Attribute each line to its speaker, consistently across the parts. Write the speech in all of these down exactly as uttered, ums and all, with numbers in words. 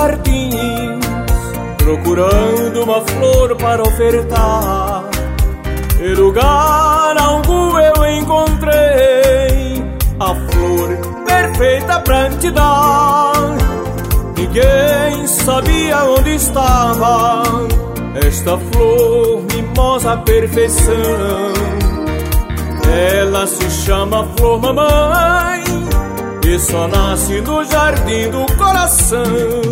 Speaker 1: jardim, procurando uma flor para ofertar. Em lugar algum eu encontrei a flor perfeita pra te dar. Ninguém sabia onde estava esta flor, mimosa perfeição. Ela se chama flor mamãe e só nasce no jardim do coração.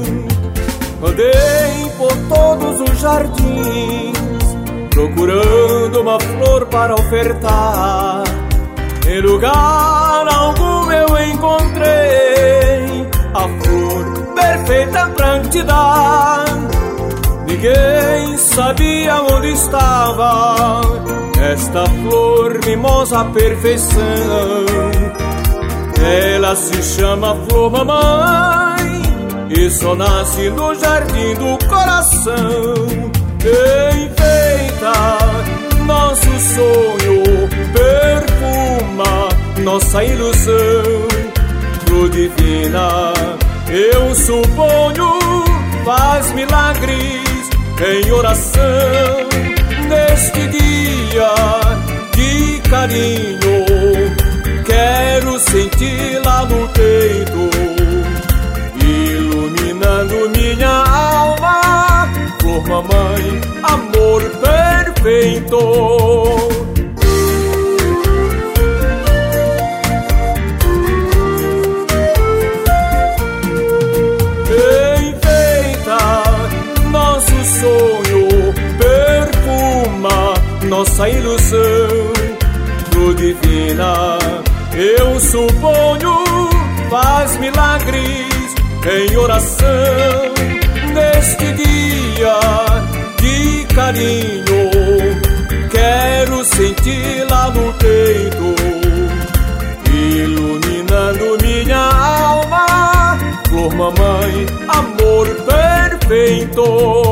Speaker 1: Andei por todos os jardins, procurando uma flor para ofertar. Em lugar algum eu encontrei a flor perfeita pra te dar. Ninguém sabia onde estava esta flor, mimosa perfeição. Ela se chama flor mamãe e só nasce no jardim do coração. Enfeita nosso sonho, perfuma nossa ilusão. Flor divina, eu suponho, faz milagres em oração. Neste dia de carinho, quero senti-la no peito, iluminando minha alma. Flor mamãe, amor perfeito. Sonho, perfuma nossa ilusão. Flor divina, eu suponho, faz milagres em oração. Neste dia de carinho, quero senti-la no peito, iluminando minha alma. Flor mamãe, amor perfeito.